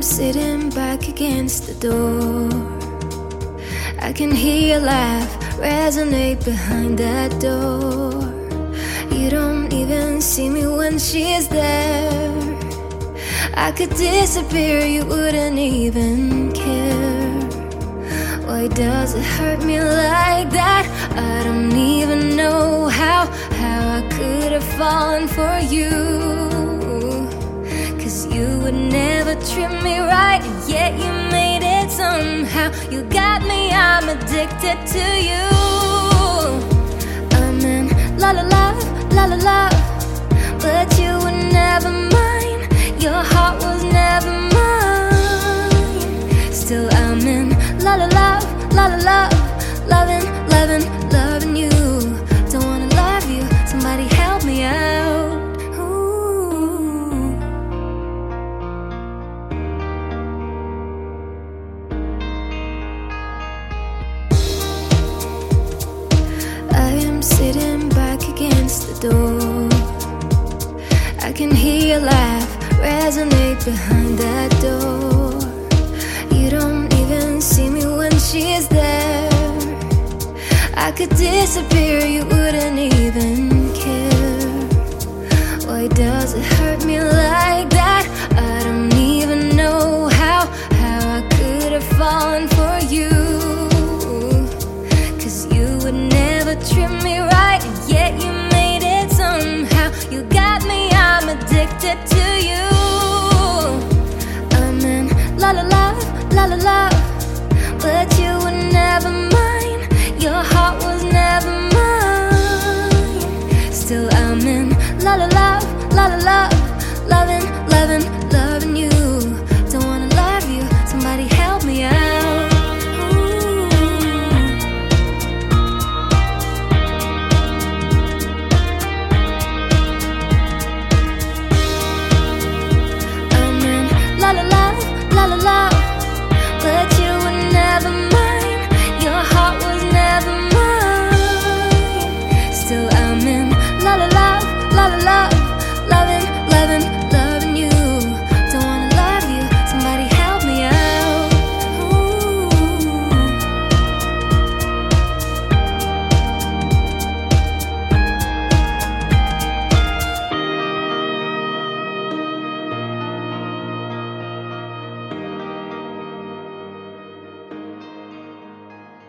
sitting back against the door. I can hear your laugh resonate behind that door. You don't even see me when she's there. I could disappear, you wouldn't even care. Why does it hurt me like that? I don't even know how I could have fallen for you. Cause you would never treat me right, and yet you made it somehow. You got me, I'm addicted to you. I'm in la la love, la la love, but you were never mine. Your heart was never mine. Still I'm in la la love, la la love, loving, loving, loving you. Don't wanna love you, somebody help me out. Ooh. I am sitting back against the door. I can hear your laugh resonate behind that door. You don't even see me when she's there. I could disappear, you wouldn't even care. Why does it hurt me like that? I don't even know how I could have fallen for you. Cause you would never treat me right, and yet you made it somehow. You got me, I'm addicted to you. I'm in la la love, la la love, but you were never mine. Your heart was never mine. Still I'm in la la love, la la love, loving, loving, loving you. Don't wanna love you, somebody help me out.